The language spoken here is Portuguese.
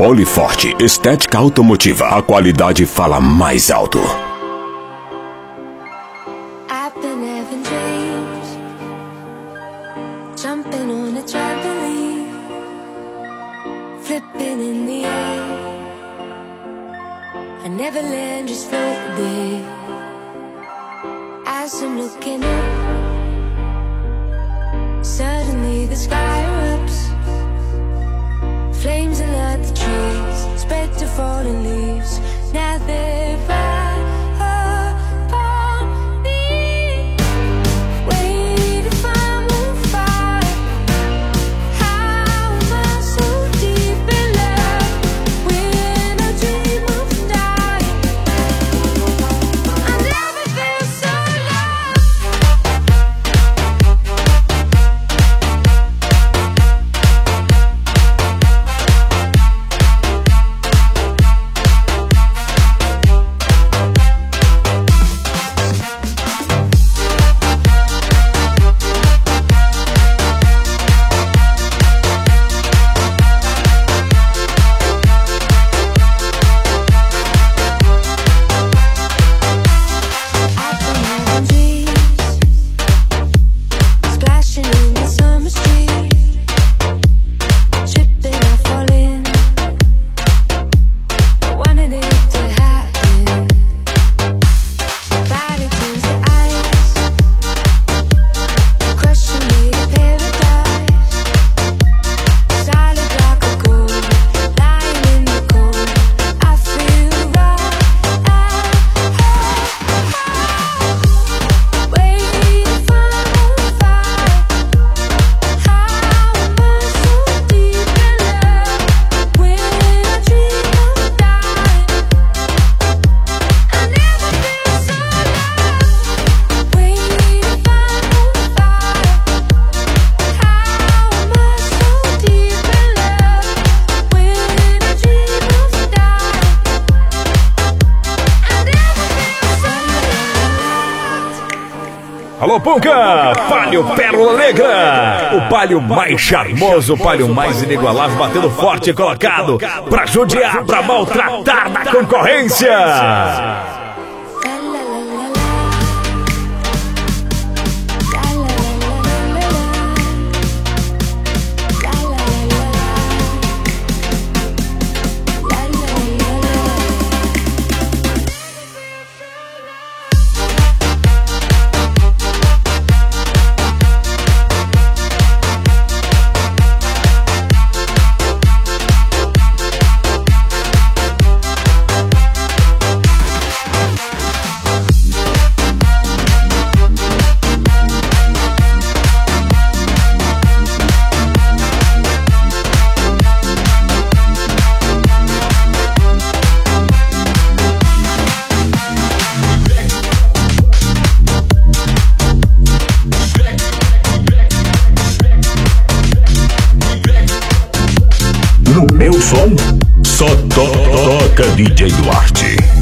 Poliforte, estética automotiva. A qualidade fala mais alto. I've been having dreams, jumping on a trampoline, flipping in the air. I never land, just float there. As I'm looking up, suddenly the sky erupts. Flames alert the trees, spread to fallen leaves. Now they're by upon me. Wait if I'm on fire. How am I so deep in love when I dream of dying? I never feel so Alô, Punca! Palio Pérola Negra! O palio mais charmoso, o palio mais inigualável, batendo forte e colocado pra judiar, pra maltratar na concorrência! No meu som, só toca DJ Duarte.